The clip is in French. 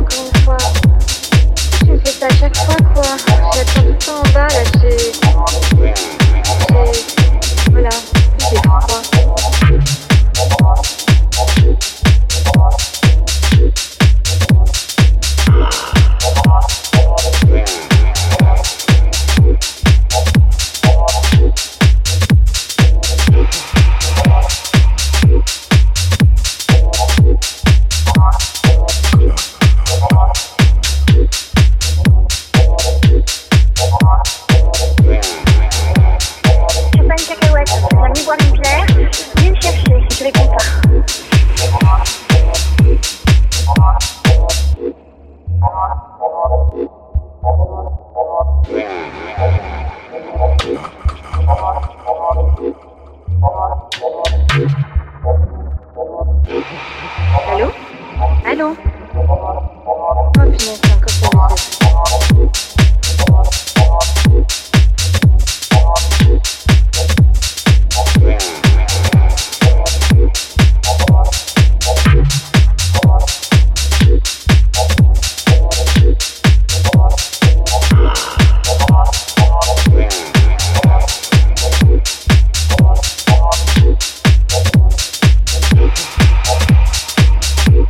encore une fois. Tu me fais ça à chaque fois, quoi. J'attends tout le temps en bas, là, voilà, j'ai froid. Allô? Allô? Oh punaise, c'est encore ça.